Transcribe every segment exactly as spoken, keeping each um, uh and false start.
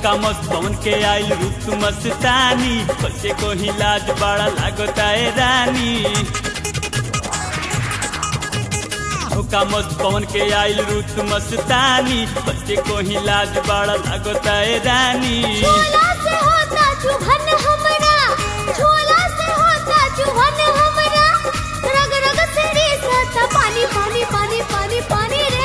झोंका मस्त पवन के आइल रुत मस्तानी कैसे को लाज बड़ा लागता है रानी झोंका मस्त पवन के आइल रुत मस्तानी कैसे को लाज बड़ा लागता है रानी झोला से होता चुभन हमरा झोला से होता चुभन हमरा रग रग से रिसता पानी पानी पानी पानी पानी रे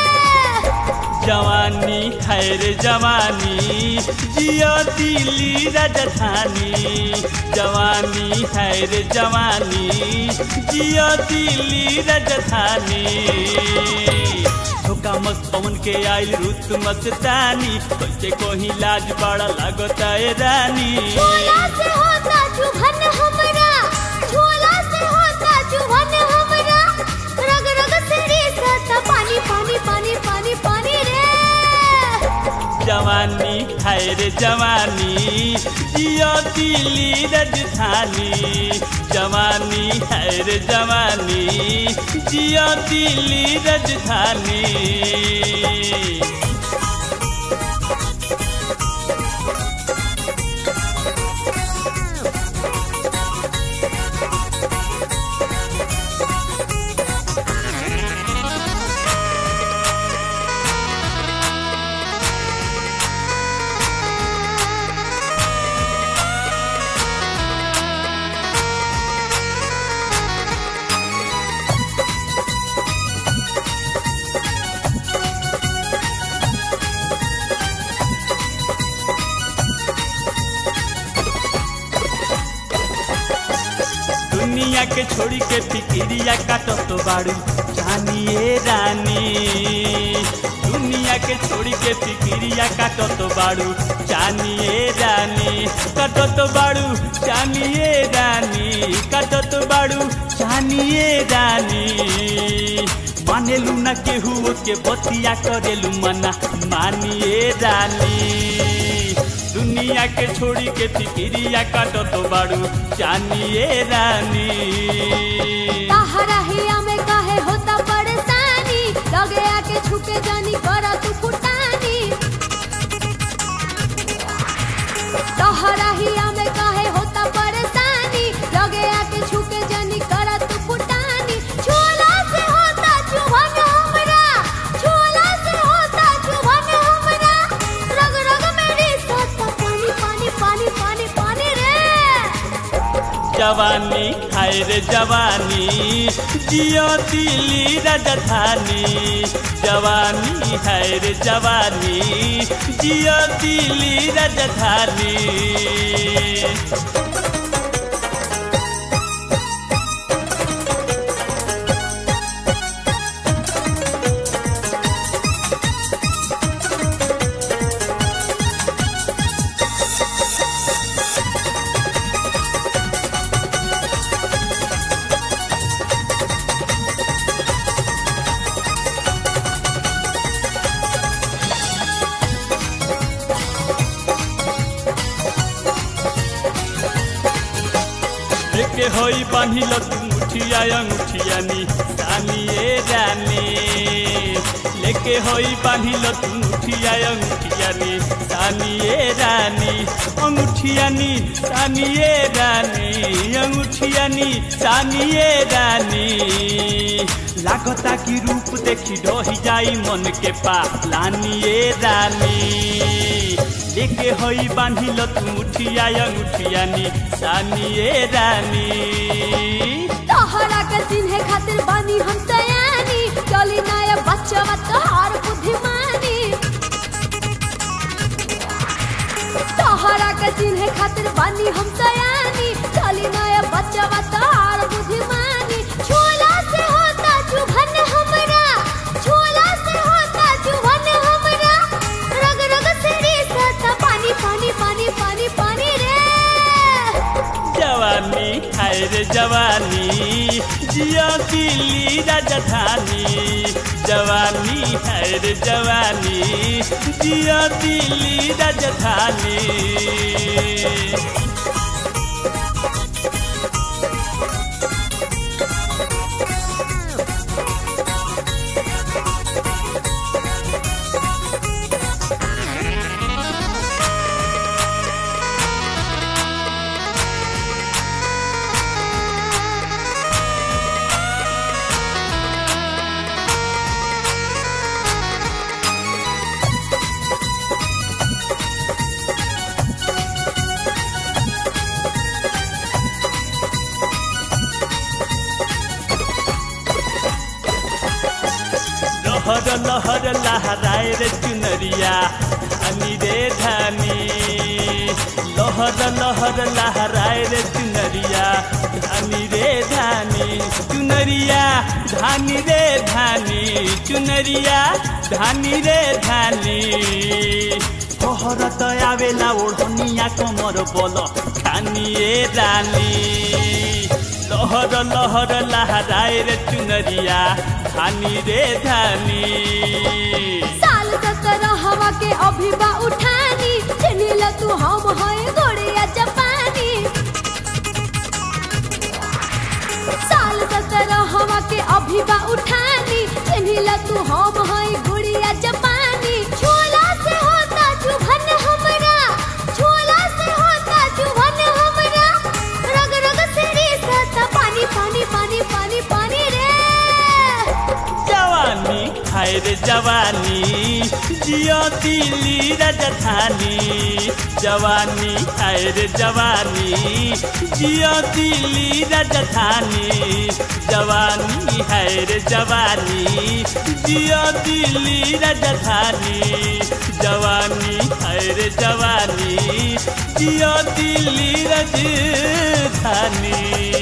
जवानी है रे जवानी जियो दिल्ली राजधानी जवानी है रे जवानी जियो दिल्ली राजधानी झोंका मस्त पवन के आइल रुत मस्तानी कैसे को लाज बड़ा लागता है रानी झोला से होता चुभन हमरा झोला से होता चुभन हमरा रग रग से रिसता पानी पानी पानी पानी पानी रे जवानी है रे जवानी जियो दिल्ली राजधानी जवानी है रे जवानी जियो दिल्ली राजधानी दुनिया के छोड़ी के फिकिरिया काटो तो बाड़ू जानिए रानी दुनिया के छोड़ी के फिकिरिया काटो तो बाड़ू जानिए रानी काटो तो बाड़ू जानिए रानी काटो तो बाड़ू जानिए रानी मानेलू ना केहू के बतिया करेलू मना मानिए रानी दुनिया के छोड़ी के फिकिरिया काटो तो बाड़ू जानिए रानी ताहरा हिया में काहे होता परेशानी लगे आके छुके जानी करा तू फुटानी ताहरा हिया में काहे होता परेशानी लगे आके छुके जानी करा तू फुटानी झोला से होता चुभन हमरा झोला से होता चुभन हमरा रग रग में रिसता पानी पानी पानी पानी पानी रे जवानी है रे जवानी जियो दिल्ली राजधानी जवानी है रे जवानी जियो दिल्ली राजधानी लेके होई बांधिल तू मुठिया अंगूठियानी सानिए रानी लेके होई बांधिल तू मुठिया अंगूठियानी सानिए रानी अंगूठियानी सानिए रानी अंगूठियानी सानिए रानी लागता की रूप देखी ढही जाई मन के पालानिए रानी लेके होई बांधिल तू मुठिया अंगूठियानी सानिए रानी तोहरा के चिन्हे खातिर बानी हम सयानी चली नया बच्चा तोहार बुद्धिमानी तोहरा के चिन्हे खातिर बानी हम सयानी चली नया बच्चा तोहार बुद्धिमानी झोला से होता चुभन हमरा झोला से होता चुभन हमरा रग रग से रिसता पानी पानी पानी पानी पानी रे जवानी है रे जवानी जियो दिल्ली राजधानी जवानी है रे जवानी जियो दिल्ली राजधानी लहर लहराए रे चुनरिया धानी रे धानी लहर लहर लहराए रे चुनरिया धानी रे धानी चुनरिया धानी रे धानी चुनरिया धानी रे धानी शहरत आवेला ओढ़निया कमर बल खानी ए रानी लहर लहर लहराए रे चुनरिया धानी रे धानी साल सत्रह हवा के अभी बा उठानी चिन्हिल तू हम है गोड़िया जापानी साल सत्रह हवा के अभी बा उठानी चिन्हिल तू हम है गोड़िया जापानी छोला से होता चुभन हमरा छोला से होता चुभन हमरा रग रग से रिसता पानी पानी पानी पानी पानी रे जवानी हाय रे जवानी जियो दिल्ली राजधानी जवानी हाय रे जवानी जियो दिल्ली राजधानी जवानी हाय रे जवानी जियो दिल्ली राजधानी जवानी हाय रे जवानी जियो दिल्ली राजधानी।